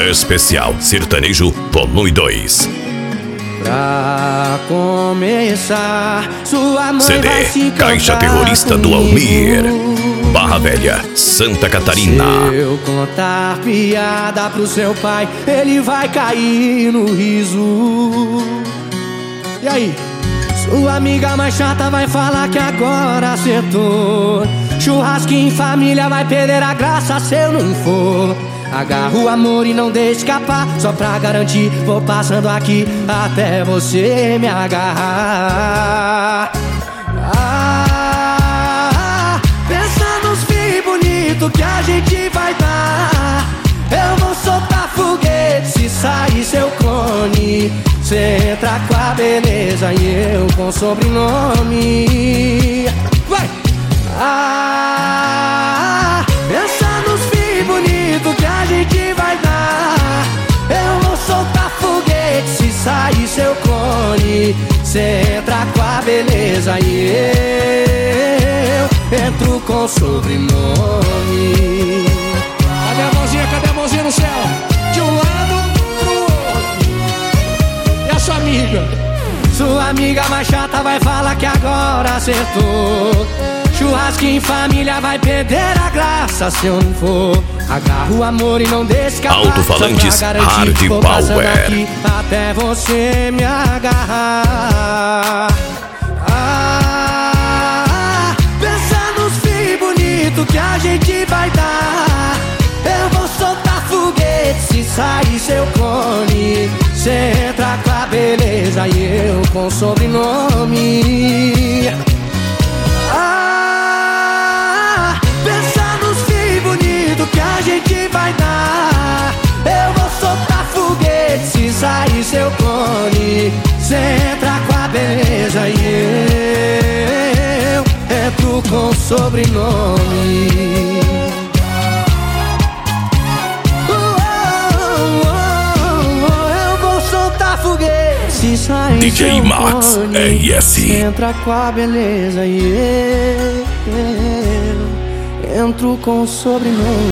Especial Sertanejo Volume 2. Pra começar, sua mãe CD vai se Caixa Terrorista do Almir, Barra Velha, Santa Catarina. Se eu contar piada pro seu pai, ele vai cair no riso. E aí? Sua amiga mais chata vai falar que agora acertou. Churrasco em família vai perder a graça se eu não for. Agarra o amor e não deixe escapar. Só pra garantir, vou passando aqui até você me agarrar. Pensa nos filhos bonitos que a gente vai dar. Eu vou soltar foguete se sair seu clone. Cê entra com a beleza e eu com sobrenome. Vai! Pensa nos filhos bonitos que a gente vai dar. Eu vou soltar foguete se sair seu clone. Cê entra com a beleza e eu entro com sobrenome. Cadê a mãozinha? Cadê a mãozinha no céu? De um lado pro outro. E a sua amiga? Sua amiga mais chata vai falar que agora acertou. Churrasco em família vai perder a graça se eu não for. Agarra o amor e não deixe escapar. Alto-falantes Hard vou passando Power aqui até você me agarrar. Pensa nos filhos bonitos que a gente vai dar. Eu vou soltar foguete se sair seu clone. Cê entra com a beleza e eu com sobrenome. Pensa nos filhos bonitos que a gente vai dar. Eu vou soltar foguete se sair seu clone. Cê entra com a beleza e eu entro com sobrenome. Se sair DJ seu Max clone, RS. entra com a beleza e eu entro com sobrenome.